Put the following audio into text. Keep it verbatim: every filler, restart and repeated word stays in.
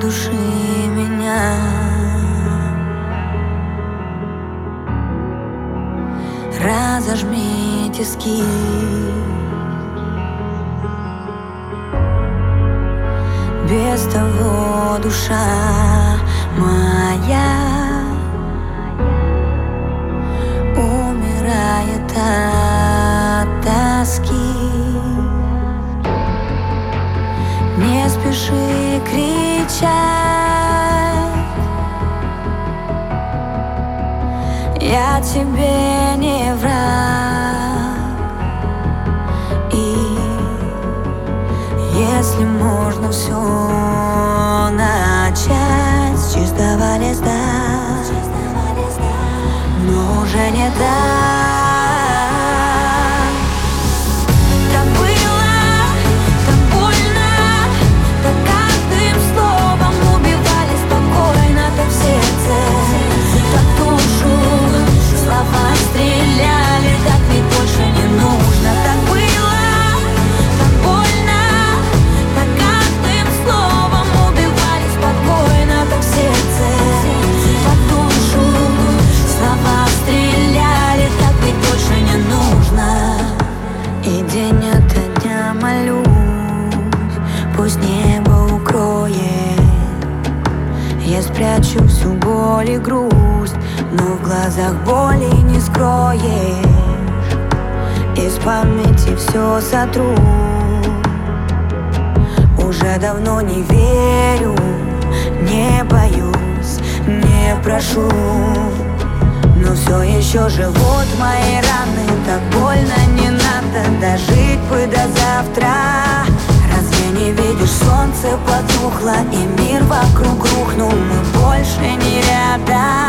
души меня. Разожми тиски, без того душа моя умирает от тоски. Не спеши кричать, я тебе не враг. И если можно все начать с чистого листа, но уже не так. Пусть небо укроет, я спрячу всю боль и грусть, но в глазах боли не скроешь. Из памяти все сотру, уже давно не верю, не боюсь, не прошу, но все еще живут мои раны. Так больно, не надо дожить бы до завтра. Не видишь, солнце потухло и мир вокруг рухнул, мы больше не рядом.